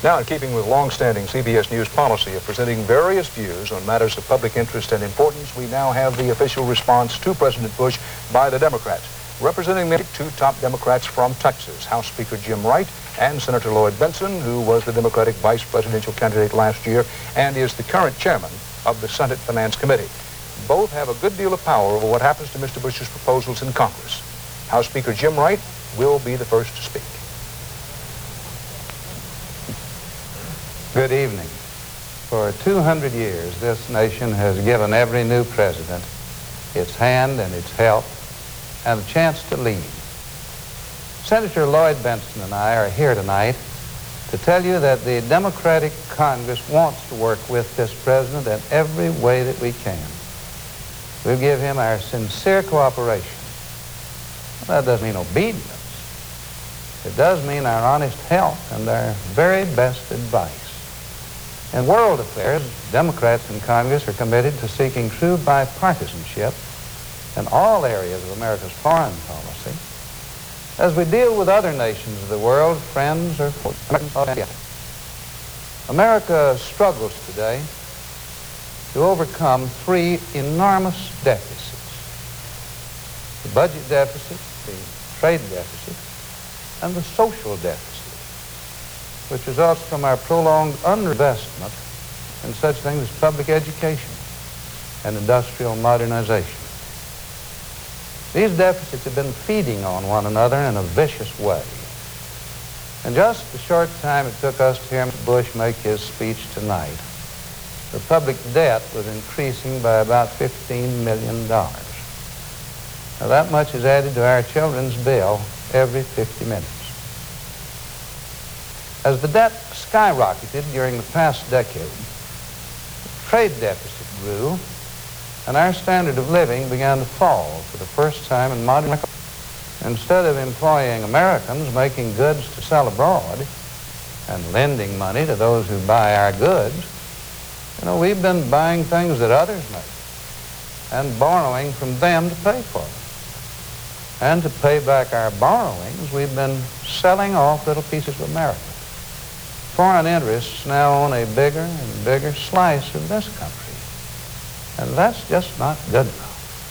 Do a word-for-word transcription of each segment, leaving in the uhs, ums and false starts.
Now, in keeping with long-standing C B S News policy of presenting various views on matters of public interest and importance, we now have the official response to President Bush by the Democrats. Representing the two top Democrats from Texas, House Speaker Jim Wright and Senator Lloyd Bentsen, who was the Democratic vice presidential candidate last year and is the current chairman of the Senate Finance Committee. Both have a good deal of power over what happens to Mister Bush's proposals in Congress. House Speaker Jim Wright will be the first to speak. Good evening. For two hundred years, this nation has given every new president its hand and its help and a chance to lead. Senator Lloyd Bentsen and I are here tonight to tell you that the Democratic Congress wants to work with this president in every way that we can. We'll give him our sincere cooperation. That doesn't mean obedience. It does mean our honest help and our very best advice. In world affairs, Democrats in Congress are committed to seeking true bipartisanship in all areas of America's foreign policy. As we deal with other nations of the world, friends or foes, America struggles today to overcome three enormous deficits: the budget deficit, the trade deficit, and the social deficit, which results from our prolonged underinvestment in such things as public education and industrial modernization. These deficits have been feeding on one another in a vicious way. In just the short time it took us to hear Mister Bush make his speech tonight, the public debt was increasing by about fifteen million dollars. Now that much is added to our children's bill every fifty minutes. As the debt skyrocketed during the past decade, the trade deficit grew, and our standard of living began to fall for the first time in modern America. Instead of employing Americans making goods to sell abroad and lending money to those who buy our goods, you know, we've been buying things that others make and borrowing from them to pay for them. And to pay back our borrowings, we've been selling off little pieces of America. Foreign interests now own a bigger and bigger slice of this country, and that's just not good enough.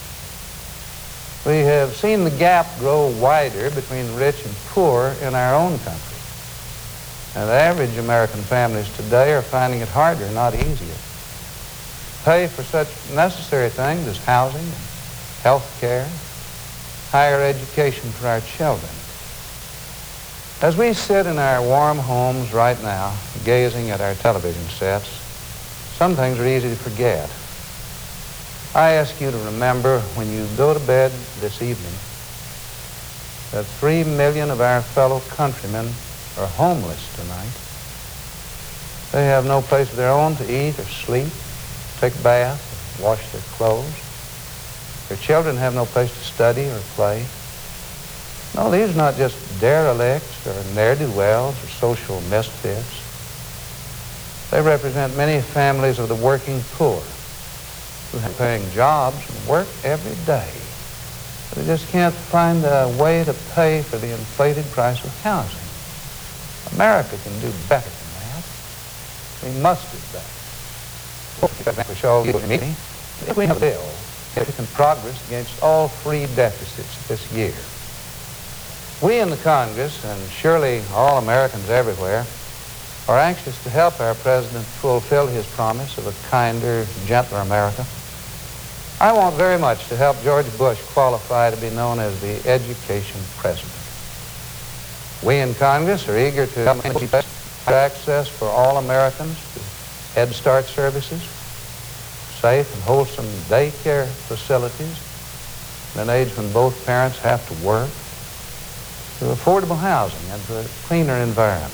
We have seen the gap grow wider between rich and poor in our own country, and average American families today are finding it harder, not easier, to pay for such necessary things as housing, health care, higher education for our children. As we sit in our warm homes right now, gazing at our television sets, some things are easy to forget. I ask you to remember when you go to bed this evening that three million of our fellow countrymen are homeless tonight. They have no place of their own to eat or sleep, take a bath, or wash their clothes. Their children have no place to study or play. No, these are not just derelicts or ne'er-do-wells or social misfits. They represent many families of the working poor who are paying jobs and work every day. But they just can't find a way to pay for the inflated price of housing. America can do better than that. We must do better. We shall do it if we have a bill, if we can progress against all three deficits this year. We in the Congress, and surely all Americans everywhere, are anxious to help our president fulfill his promise of a kinder, gentler America. I want very much to help George Bush qualify to be known as the education president. We in Congress are eager to help access for all Americans to Head Start services, safe and wholesome daycare facilities in an age when both parents have to work, to affordable housing and to a cleaner environment.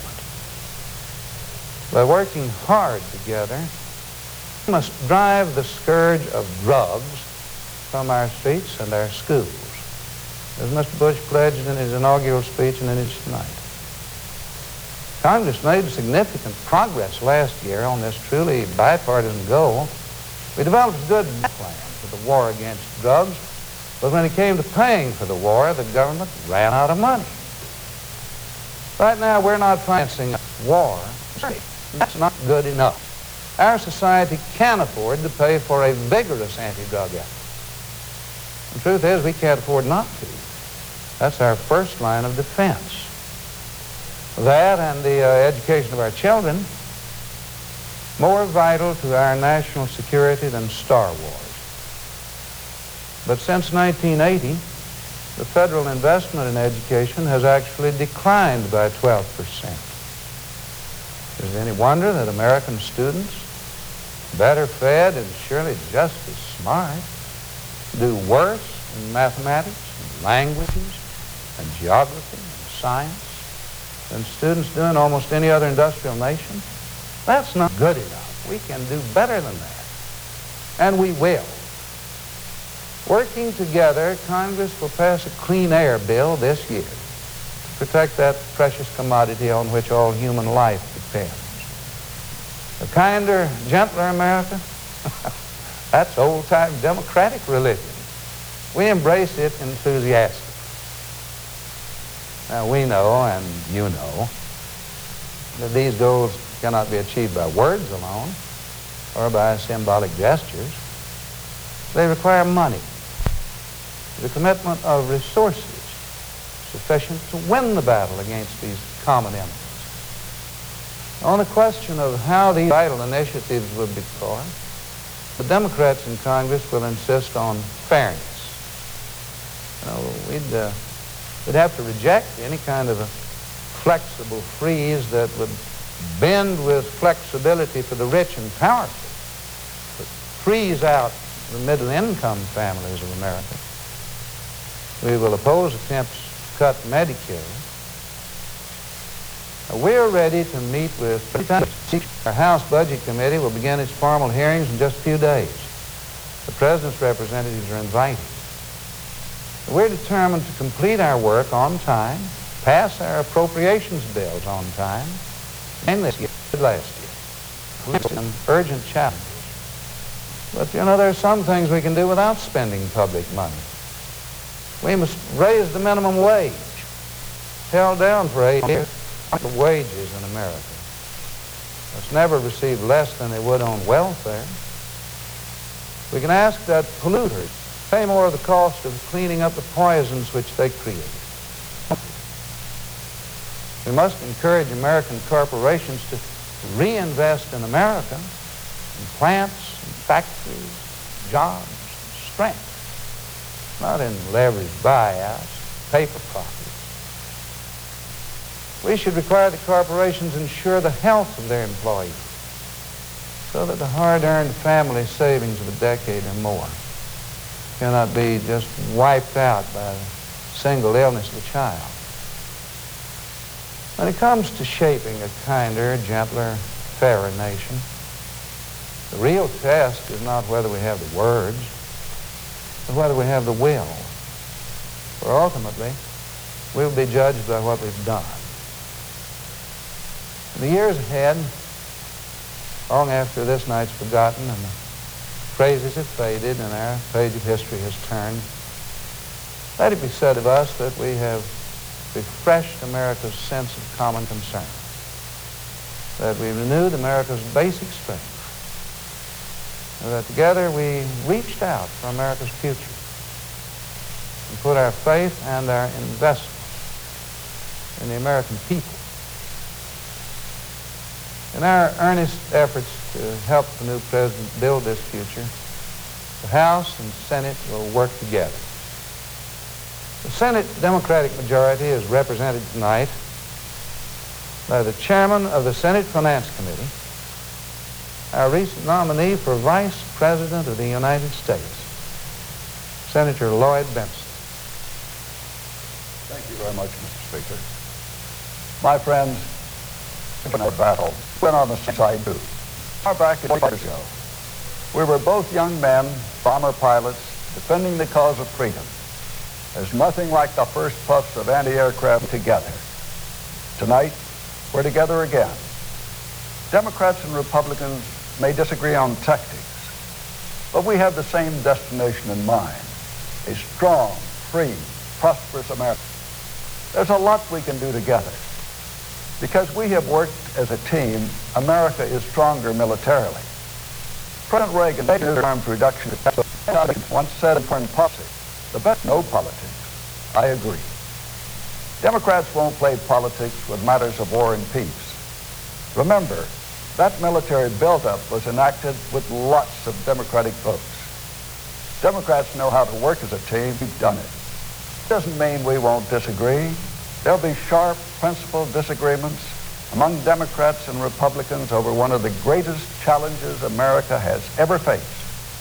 By working hard together, we must drive the scourge of drugs from our streets and our schools, as Mister Bush pledged in his inaugural speech and in his tonight. Congress made significant progress last year on this truly bipartisan goal. We developed a good plan for the war against drugs, but when it came to paying for the war, the government ran out of money. Right now, we're not financing a war society. That's not good enough. Our society can afford to pay for a vigorous anti-drug effort. The truth is, we can't afford not to. That's our first line of defense. That and the uh, education of our children, more vital to our national security than Star Wars. But since nineteen eighty, the federal investment in education has actually declined by twelve percent. Is it any wonder that American students, better fed and surely just as smart, do worse in mathematics and languages and geography and science than students do in almost any other industrial nation? That's not good enough. We can do better than that. And we will. Working together, Congress will pass a clean air bill this year to protect that precious commodity on which all human life depends. A kinder, gentler America, that's old-time democratic religion. We embrace it enthusiastically. Now, we know, and you know, that these goals cannot be achieved by words alone or by symbolic gestures. They require money, the commitment of resources sufficient to win the battle against these common enemies. On the question of how these vital initiatives will be formed, the Democrats in Congress will insist on fairness. You know, we'd, uh, we'd have to reject any kind of a flexible freeze that would bend with flexibility for the rich and powerful, but freeze out the middle-income families of America. We will oppose attempts to cut Medicare. We're ready to meet with... Our House Budget Committee will begin its formal hearings in just a few days. The President's representatives are invited. We're determined to complete our work on time, pass our appropriations bills on time, and this year, last year. Some urgent challenges. But, you know, there are some things we can do without spending public money. We must raise the minimum wage, held down for eight years. The wages in America must never receive less than they would on welfare. We can ask that polluters pay more of the cost of cleaning up the poisons which they create. We must encourage American corporations to reinvest in America, in plants, in factories, jobs, and strength, not in leveraged buyouts, paper profits. We should require the corporations ensure the health of their employees so that the hard-earned family savings of a decade or more cannot be just wiped out by the single illness of a child. When it comes to shaping a kinder, gentler, fairer nation, the real test is not whether we have the words, but whether we have the will. For ultimately, we'll be judged by what we've done. In the years ahead, long after this night's forgotten and the phrases have faded and our page of history has turned, let it be said of us that we have refreshed America's sense of common concern, that we've renewed America's basic strength, and that together we reached out for America's future and put our faith and our investment in the American people. In our earnest efforts to help the new president build this future, the House and Senate will work together. The Senate Democratic majority is represented tonight by the chairman of the Senate Finance Committee, our recent nominee for Vice President of the United States, Senator Lloyd Bentsen. Thank you very much, Mister Speaker. My friends, in our battle, been on the side too. Far back at years ago, we were both young men, bomber pilots, defending the cause of freedom. There's nothing like the first puffs of anti-aircraft together. Tonight, we're together again. Democrats and Republicans may disagree on tactics, but we have the same destination in mind, a strong, free, prosperous America. There's a lot we can do together. Because we have worked as a team, America is stronger militarily. President Reagan, the arms reduction once said in foreign policy, the best no politics. I agree. Democrats won't play politics with matters of war and peace. Remember, that military buildup was enacted with lots of Democratic votes. Democrats know how to work as a team. We've done it. Doesn't mean we won't disagree. There'll be sharp, principled disagreements among Democrats and Republicans over one of the greatest challenges America has ever faced.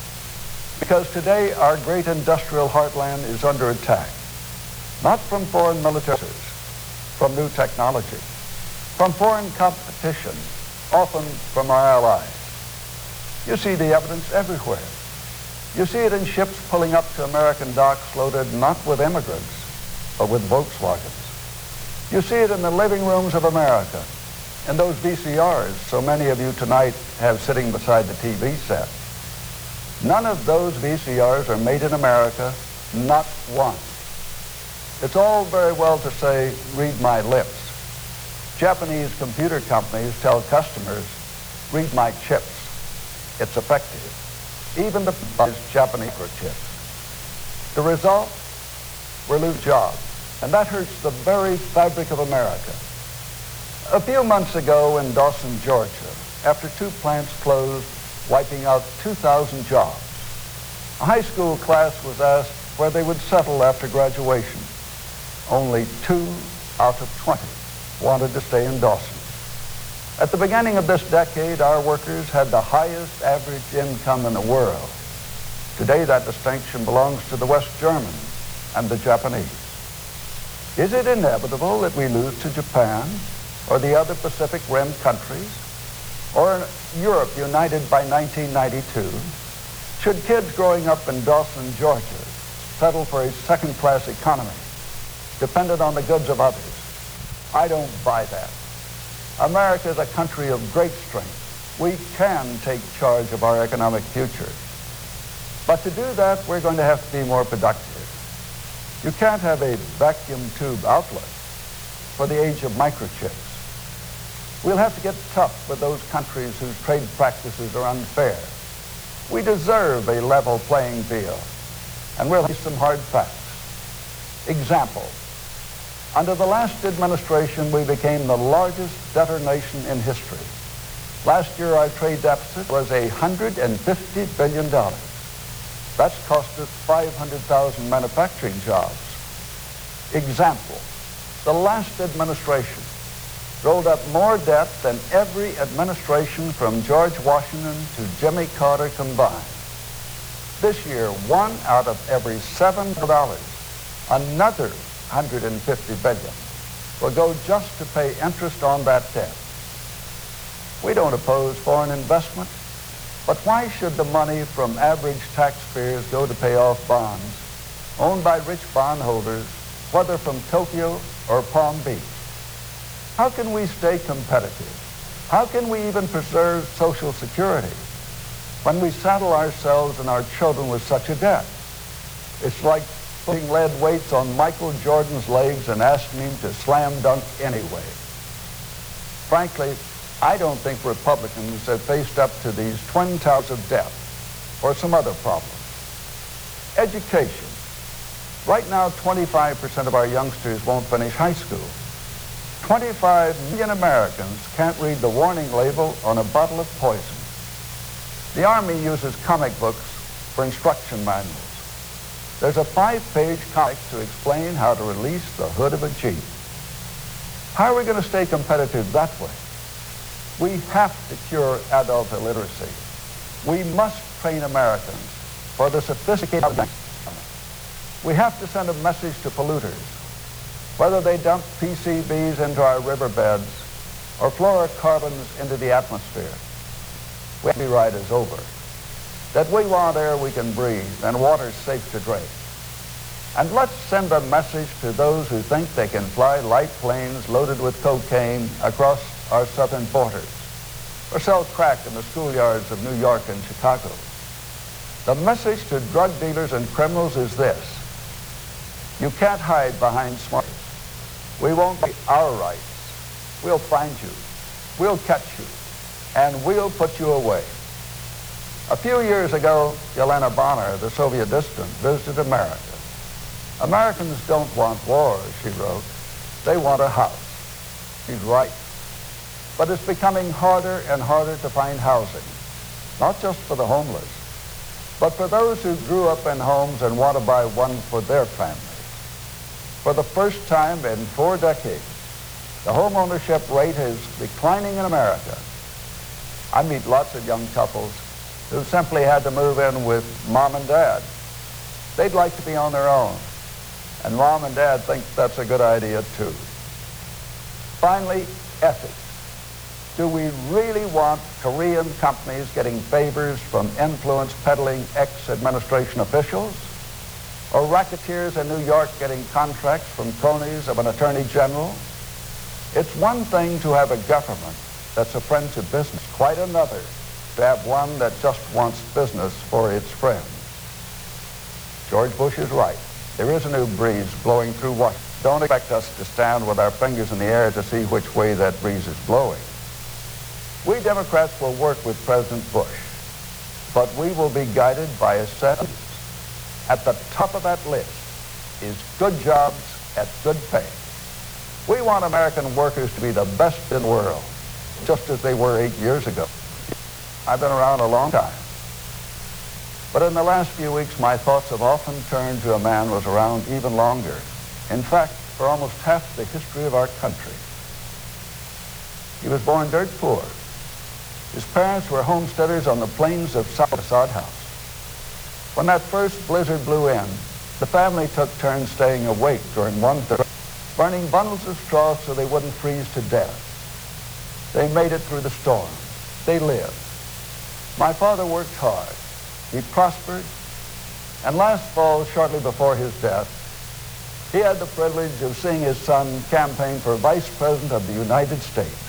Because today our great industrial heartland is under attack, not from foreign militaries, from new technology, from foreign competition, often from our allies. You see the evidence everywhere. You see it in ships pulling up to American docks loaded not with immigrants, but with Volkswagens. You see it in the living rooms of America, in those V C Rs so many of you tonight have sitting beside the T V set. None of those V C Rs are made in America, not one. It's all very well to say, read my lips. Japanese computer companies tell customers, read my chips. It's effective. Even the Japanese microchips. The result? We lose jobs. And that hurts the very fabric of America. A few months ago in Dawson, Georgia, after two plants closed, wiping out two thousand jobs, a high school class was asked where they would settle after graduation. Only two out of twenty wanted to stay in Dawson. At the beginning of this decade, our workers had the highest average income in the world. Today, that distinction belongs to the West Germans and the Japanese. Is it inevitable that we lose to Japan or the other Pacific Rim countries or Europe united by nineteen ninety-two? Should kids growing up in Dawson, Georgia settle for a second-class economy dependent on the goods of others? I don't buy that. America is a country of great strength. We can take charge of our economic future. But to do that, we're going to have to be more productive. You can't have a vacuum tube outlet for the age of microchips. We'll have to get tough with those countries whose trade practices are unfair. We deserve a level playing field, and we'll have some hard facts. Example, under the last administration, we became the largest debtor nation in history. Last year, our trade deficit was one hundred fifty billion dollars. That's cost us five hundred thousand manufacturing jobs. Example, the last administration rolled up more debt than every administration from George Washington to Jimmy Carter combined. This year, one out of every seven dollars, another one hundred fifty billion dollars, will go just to pay interest on that debt. We don't oppose foreign investment, but why should the money from average taxpayers go to pay off bonds owned by rich bondholders, whether from Tokyo or Palm Beach? How can we stay competitive? How can we even preserve Social Security when we saddle ourselves and our children with such a debt? It's like putting lead weights on Michael Jordan's legs and asking him to slam dunk anyway. Frankly, I don't think Republicans have faced up to these twin towers of debt or some other problem. Education. Right now, twenty-five percent of our youngsters won't finish high school. twenty-five million Americans can't read the warning label on a bottle of poison. The Army uses comic books for instruction manuals. There's a five-page comic to explain how to release the hood of a Jeep. How are we going to stay competitive that way? We have to cure adult illiteracy. We must train Americans for the sophisticated. We have to send a message to polluters, whether they dump P C Bs into our riverbeds or fluorocarbons into the atmosphere. The ride is over. That we want air we can breathe and water safe to drink. And let's send a message to those who think they can fly light planes loaded with cocaine across our southern borders, or sell crack in the schoolyards of New York and Chicago. The message to drug dealers and criminals is this: you can't hide behind smart. We won't get our rights. We'll find you. We'll catch you. And we'll put you away. A few years ago, Yelena Bonner, the Soviet dissident, visited America. Americans don't want wars, she wrote. They want a house. She's right. But it's becoming harder and harder to find housing, not just for the homeless, but for those who grew up in homes and want to buy one for their family. For the first time in four decades, the home ownership rate is declining in America. I meet lots of young couples who simply had to move in with mom and dad. They'd like to be on their own, and mom and dad think that's a good idea too. Finally, ethics. Do we really want Korean companies getting favors from influence peddling ex-administration officials? Or racketeers in New York getting contracts from cronies of an attorney general? It's one thing to have a government that's a friend to business, quite another to have one that just wants business for its friends. George Bush is right. There is a new breeze blowing through Washington. Don't expect us to stand with our fingers in the air to see which way that breeze is blowing. We Democrats will work with President Bush, but we will be guided by a set of... At the top of that list is good jobs at good pay. We want American workers to be the best in the world, just as they were eight years ago. I've been around a long time. But in the last few weeks, my thoughts have often turned to a man who was around even longer. In fact, for almost half the history of our country. He was born dirt poor. His parents were homesteaders on the plains of South Sod House. When that first blizzard blew in, the family took turns staying awake during one third, burning bundles of straw so they wouldn't freeze to death. They made it through the storm. They lived. My father worked hard. He prospered. And last fall, shortly before his death, he had the privilege of seeing his son campaign for Vice President of the United States.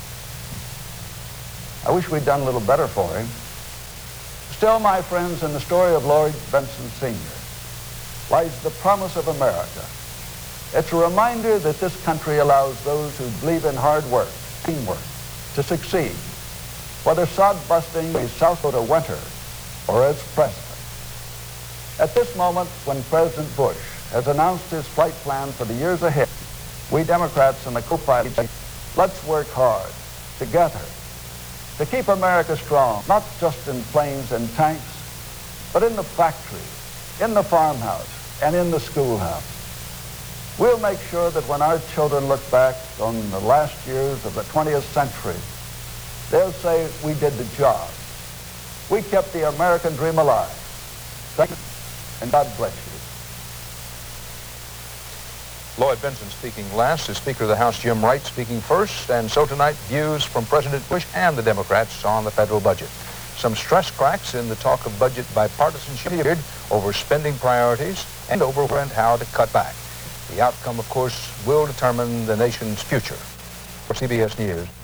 I wish we'd done a little better for him. Still, my friends, in the story of Lloyd Bentsen Senior lies the promise of America. It's a reminder that this country allows those who believe in hard work, teamwork, to succeed, whether sod busting is South Dakota winter or as president. At this moment, when President Bush has announced his flight plan for the years ahead, we Democrats and the co-pilots say, let's work hard, together, to keep America strong, not just in planes and tanks, but in the factory, in the farmhouse, and in the schoolhouse. We'll make sure that when our children look back on the last years of the twentieth century, they'll say we did the job. We kept the American dream alive. Thank you, and God bless you. Lloyd Bentsen speaking last, the Speaker of the House, Jim Wright, speaking first. And so tonight, views from President Bush and the Democrats on the federal budget. Some stress cracks in the talk of budget bipartisanship over spending priorities and over when and how to cut back. The outcome, of course, will determine the nation's future. For C B S News,